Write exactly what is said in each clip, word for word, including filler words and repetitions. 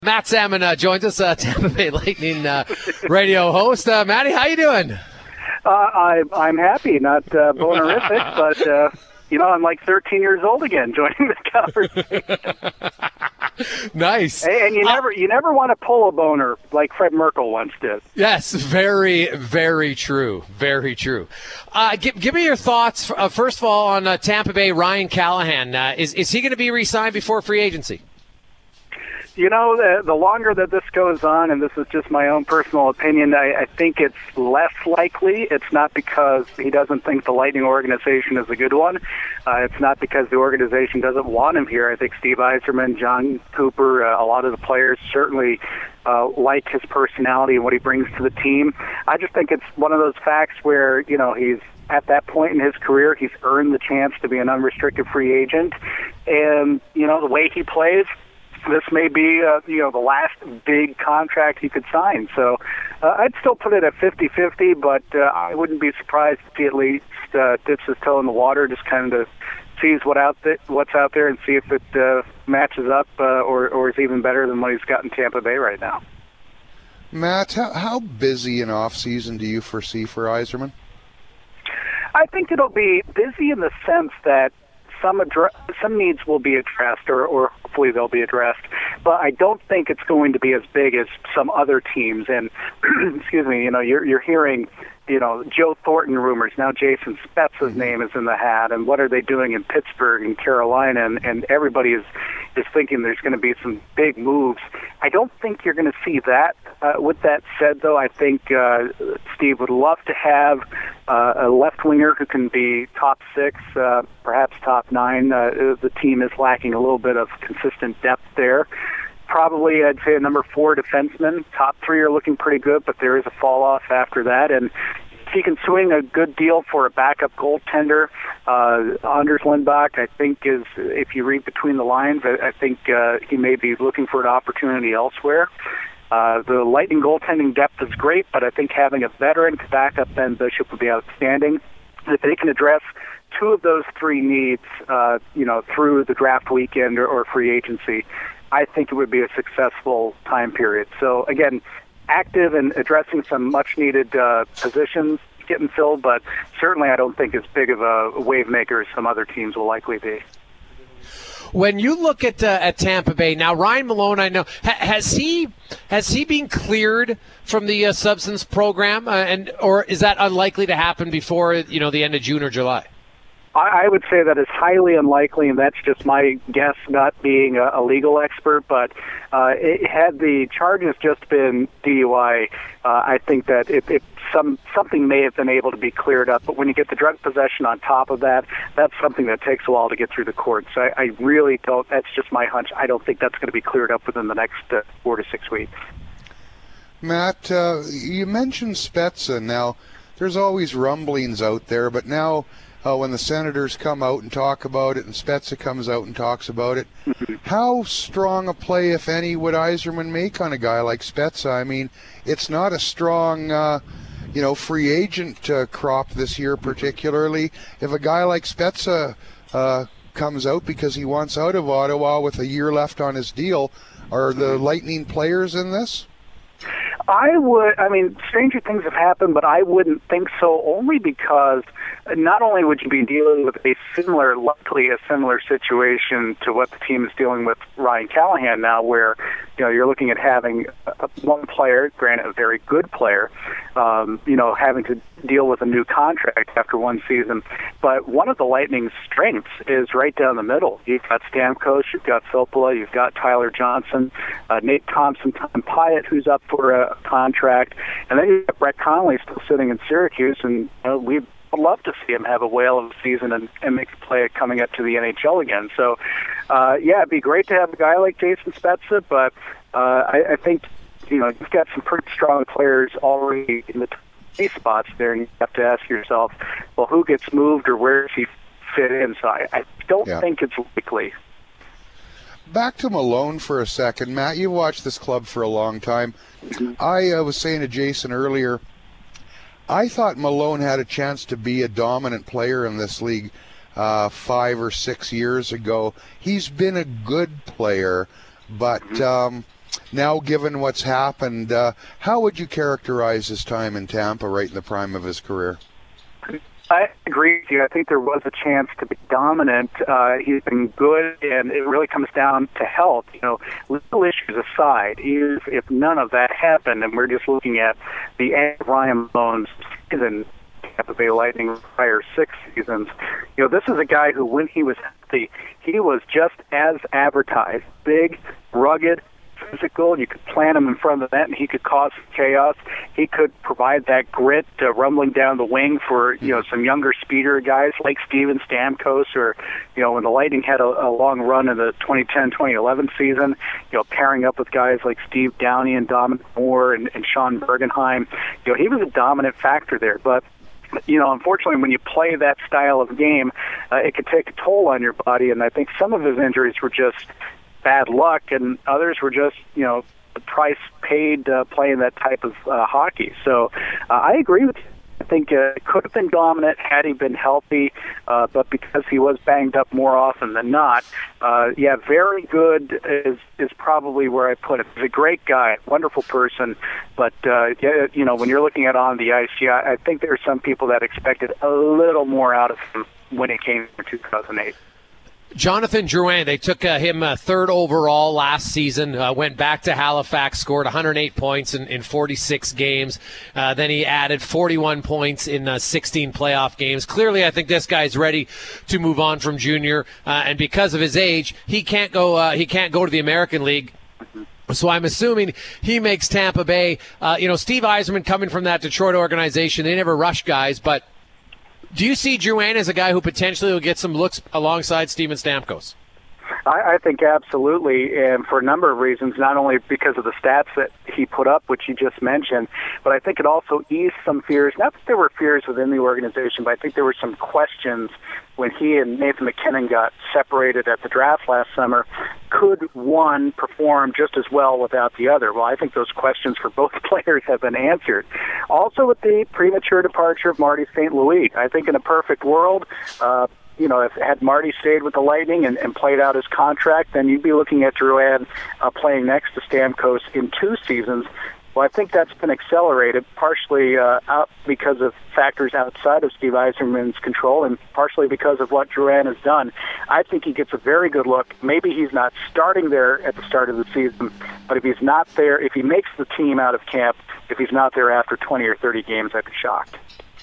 Matt Salmon uh, joins us, uh, Tampa Bay Lightning uh, radio host. Uh, Matty, how you doing? Uh, I, I'm happy, not uh, bonerific, but, uh, you know, I'm like thirteen years old again joining this conversation. Nice. And, and you uh, never you never want to pull a boner like Fred Merkel once did. Yes, very, very true. Very true. Uh, give, give me your thoughts, uh, first of all, on uh, Tampa Bay, Ryan Callahan. Uh, is, is he going to be re-signed before free agency? You know, the, the longer that this goes on, and this is just my own personal opinion, I, I think it's less likely. It's not because he doesn't think the Lightning organization is a good one. Uh, it's not because the organization doesn't want him here. I think Steve Yzerman, John Cooper, uh, a lot of the players certainly uh, like his personality and what he brings to the team. I just think it's one of those facts where, you know, he's at that point in his career, he's earned the chance to be an unrestricted free agent. And, you know, the way he plays, this may be, uh, you know, the last big contract he could sign. So uh, I'd still put it at fifty-fifty, but uh, I wouldn't be surprised if he at least uh, dips his toe in the water, just kind of sees what out th- what's out there and see if it uh, matches up uh, or, or is even better than what he's got in Tampa Bay right now. Matt, how, how busy an off-season do you foresee for Yzerman? I think it'll be busy in the sense that some addre- some needs will be addressed, or, or hopefully they'll be addressed. But I don't think it's going to be as big as some other teams. And excuse me, you know, you're you're hearing, you know, Joe Thornton rumors. Now Jason Spezza's name is in the hat. And what are they doing in Pittsburgh and Carolina? And, and everybody is is thinking there's going to be some big moves. I don't think you're going to see that. Uh, with that said, though, I think uh, Steve would love to have uh, a left winger who can be top six, uh, perhaps top nine. Uh, the team is lacking a little bit of consistent depth there. Probably, I'd say a number four defenseman. Top three are looking pretty good, but there is a fall off after that. And if he can swing a good deal for a backup goaltender, uh, Anders Lindback, I think is, if you read between the lines, I, I think uh, he may be looking for an opportunity elsewhere. Uh, the Lightning goaltending depth is great, but I think having a veteran to back up Ben Bishop would be outstanding. If they can address two of those three needs, uh, you know, through the draft weekend or, or free agency, I think it would be a successful time period. So, again, active and addressing some much-needed uh, positions getting filled, but certainly I don't think as big of a wave maker as some other teams will likely be. When you look at uh, at Tampa Bay now, Ryan Malone, I know ha- has he has he been cleared from the uh, substance program, uh, and or is that unlikely to happen before you know the end of June or July? I would say that is highly unlikely, and that's just my guess, not being a, a legal expert. But uh, it, had the charges just been D U I, uh, I think that it, it, some something may have been able to be cleared up. But when you get the drug possession on top of that, that's something that takes a while to get through the courts. So I, I really don't. That's just my hunch. I don't think that's going to be cleared up within the next uh, four to six weeks. Matt, uh, you mentioned Spezza. Now, there's always rumblings out there, but now. Uh, when the Senators come out and talk about it and Spezza comes out and talks about it, how strong a play, if any, would Yzerman make on a guy like Spezza? I mean, it's not a strong, uh, you know, free agent uh, crop this year particularly. If a guy like Spezza uh, comes out because he wants out of Ottawa with a year left on his deal, are the Lightning players in this? I would, I mean, stranger things have happened, but I wouldn't think so, only because not only would you be dealing with a similar, likely a similar situation to what the team is dealing with Ryan Callahan now, where, you know, you're looking at having a, one player, granted a very good player, um, you know, having to deal with a new contract after one season. But one of the Lightning's strengths is right down the middle. You've got Stamkos, you've got Filppula, you've got Tyler Johnson, uh, Nate Thompson, Tom Pyatt, who's up for a contract, and then you've got Brett Connolly still sitting in Syracuse, and you know, we'd love to see him have a whale of a season and, and make a play coming up to the N H L again. So, uh, yeah, it'd be great to have a guy like Jason Spezza, but uh, I, I think, you know, you've got some pretty strong players already in the A spots there, and you have to ask yourself, well, who gets moved or where does he fit in? So I, I don't yeah. think it's likely. Back to Malone for a second. Matt, you've watched this club for a long time. Mm-hmm. I uh, was saying to Jason earlier, I thought Malone had a chance to be a dominant player in this league uh, five or six years ago. He's been a good player, but um, now, given what's happened, uh, how would you characterize his time in Tampa right in the prime of his career? I agree with you. I think there was a chance to be dominant. Uh, he's been good, and it really comes down to health. You know, little issues aside, if, if none of that happened, and we're just looking at the end of Ryan Malone's season, Tampa Bay Lightning prior six seasons, you know, this is a guy who, when he was healthy, he was just as advertised: big, rugged, physical. You could plant him in front of the net and he could cause chaos. He could provide that grit uh, rumbling down the wing for, you know, some younger speeder guys like Steven Stamkos, or, you know, when the Lightning had a, a long run in the twenty ten twenty eleven season, you know, pairing up with guys like Steve Downey and Dominic Moore and, and Sean Bergenheim. You know, he was a dominant factor there. But you know, unfortunately, when you play that style of game, uh, it could take a toll on your body, and I think some of his injuries were just bad luck, and others were just, you know, the price paid uh, playing that type of uh, hockey. So uh, I agree with you. I think uh, it could have been dominant had he been healthy, uh, but because he was banged up more often than not, uh, yeah, very good is is probably where I put it. He's a great guy, wonderful person, but uh, yeah, you know, when you're looking at on the ice, yeah, I think there are some people that expected a little more out of him when he came in two thousand eight. Jonathan Drouin, they took uh, him uh, third overall last season, uh, went back to Halifax, scored one hundred eight points in, in forty-six games. Uh, then he added forty-one points in uh, sixteen playoff games. Clearly, I think this guy's ready to move on from junior, uh, and because of his age, he can't go. Uh, he can't go to the American League. So I'm assuming he makes Tampa Bay. Uh, you know, Steve Yzerman coming from that Detroit organization, they never rush guys, but do you see Drouin as a guy who potentially will get some looks alongside Steven Stamkos? I, I think absolutely, and for a number of reasons, not only because of the stats that he put up, which you just mentioned, but I think it also eased some fears. Not that there were fears within the organization, but I think there were some questions when he and Nathan MacKinnon got separated at the draft last summer. Could one perform just as well without the other? Well, I think those questions for both players have been answered. Also, with the premature departure of Marty Saint Louis, I think in a perfect world, uh, you know, if had Marty stayed with the Lightning and, and played out his contract, then you'd be looking at Drouin uh, playing next to Stamkos in two seasons. Well, I think that's been accelerated, partially uh, out because of factors outside of Steve Yzerman's control, and partially because of what Drouin has done. I think he gets a very good look. Maybe he's not starting there at the start of the season, but if he's not there, if he makes the team out of camp, if he's not there after twenty or thirty games, I'd be shocked.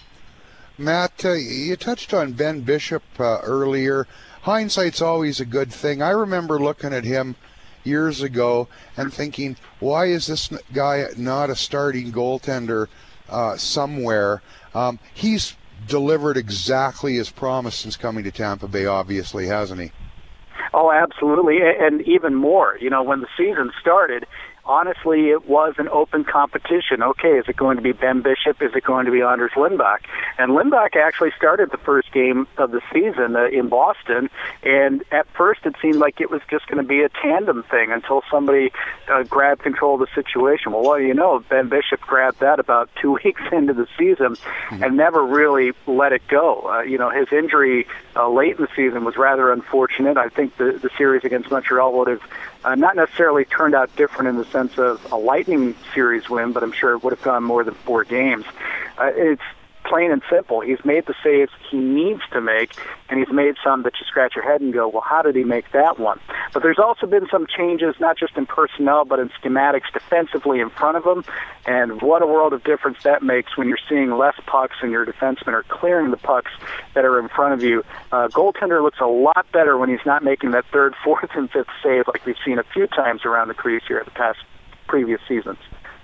Matt, uh, you touched on Ben Bishop uh, earlier. Hindsight's always a good thing. I remember looking at him years ago and thinking, why is this guy not a starting goaltender uh, somewhere? Um, he's delivered exactly as promised since coming to Tampa Bay, obviously, hasn't he? Oh, absolutely, and even more. You know, when the season started, honestly, it was an open competition. Okay, is it going to be Ben Bishop? Is it going to be Anders Lindback? And Lindback actually started the first game of the season uh, in Boston, and at first it seemed like it was just going to be a tandem thing until somebody uh, grabbed control of the situation. Well, what do you know? Ben Bishop grabbed that about two weeks into the season mm-hmm. and never really let it go. Uh, you know, his injury uh, late in the season was rather unfortunate. I think the, the series against Montreal would have Uh, not necessarily turned out different in the sense of a Lightning series win, but I'm sure it would have gone more than four games. Uh, it's plain and simple. He's made the saves he needs to make, and he's made some that you scratch your head and go, well, how did he make that one? But there's also been some changes, not just in personnel, but in schematics defensively in front of him, and what a world of difference that makes when you're seeing less pucks and your defensemen are clearing the pucks that are in front of you. Uh, goaltender looks a lot better when he's not making that third, fourth, and fifth save like we've seen a few times around the crease here in the past previous seasons.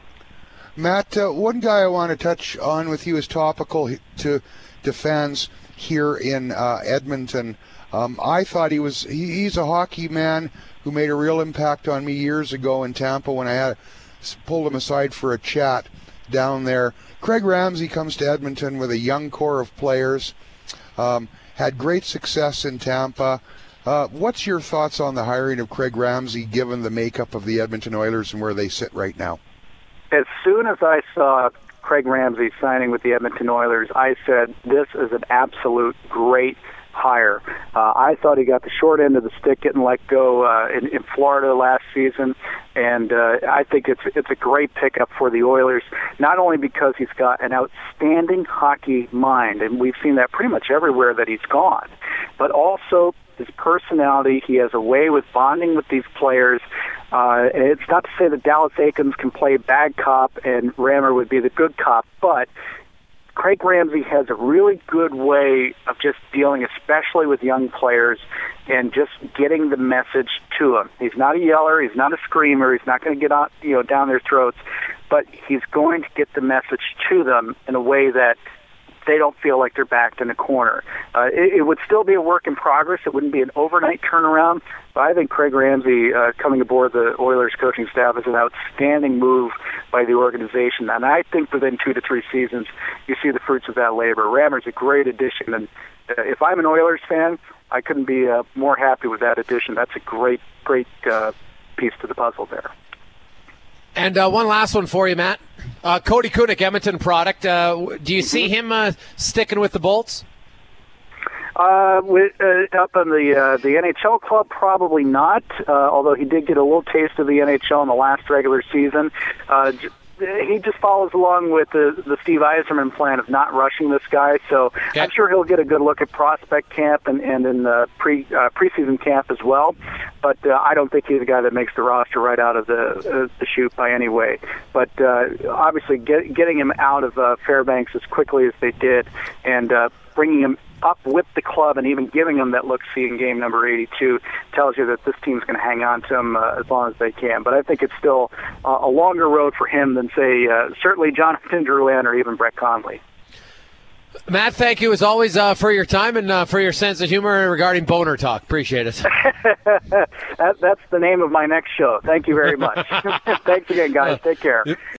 Matt, uh, one guy I want to touch on with you is topical to, to fans here in uh, Edmonton. Um, I thought he was he, he's a hockey man who made a real impact on me years ago in Tampa when I had pulled him aside for a chat down there. Craig Ramsay comes to Edmonton with a young core of players, um, had great success in Tampa. Uh, what's your thoughts on the hiring of Craig Ramsay given the makeup of the Edmonton Oilers and where they sit right now? As soon as I saw Craig Ramsay signing with the Edmonton Oilers, I said, this is an absolute great hire. Uh, I thought he got the short end of the stick getting let go uh, in, in Florida last season, and uh, I think it's it's a great pickup for the Oilers, not only because he's got an outstanding hockey mind, and we've seen that pretty much everywhere that he's gone, but also his personality. He has a way with bonding with these players. Uh, it's not to say that Dallas Eakins can play bad cop and Rammer would be the good cop, but Craig Ramsay has a really good way of just dealing, especially with young players, and just getting the message to them. He's not a yeller. He's not a screamer. He's not going to get on, you know, down their throats, but he's going to get the message to them in a way that they don't feel like they're backed in a corner. Uh, it, it would still be a work in progress. It wouldn't be an overnight turnaround, but I think Craig Ramsay uh, coming aboard the Oilers coaching staff is an outstanding move by the organization, and I think within two to three seasons, you see the fruits of that labor. Rammer's a great addition, and uh, if I'm an Oilers fan, I couldn't be uh, more happy with that addition. That's a great, great uh, piece to the puzzle there. And uh, one last one for you, Matt. Uh, Cody Kunik, Edmonton product. Uh, do you see him uh, sticking with the Bolts? Uh, with, uh, up in the uh, the N H L club, probably not. Uh, although he did get a little taste of the N H L in the last regular season. Uh, he just follows along with the, the Steve Yzerman plan of not rushing this guy. So okay. I'm sure he'll get a good look at prospect camp and, and in the pre uh, preseason camp as well. But uh, I don't think he's a guy that makes the roster right out of the uh, the chute by any way. But uh, obviously, get, getting him out of uh, Fairbanks as quickly as they did, and uh, bringing him up with the club and even giving him that look-see in game number eighty-two tells you that this team's going to hang on to him uh, as long as they can. But I think it's still uh, a longer road for him than, say, uh, certainly Jonathan Drouin or even Brett Conley. Matt, thank you as always uh, for your time and uh, for your sense of humor regarding boner talk. Appreciate it. that, that's the name of my next show. Thank you very much. Thanks again, guys. Take care.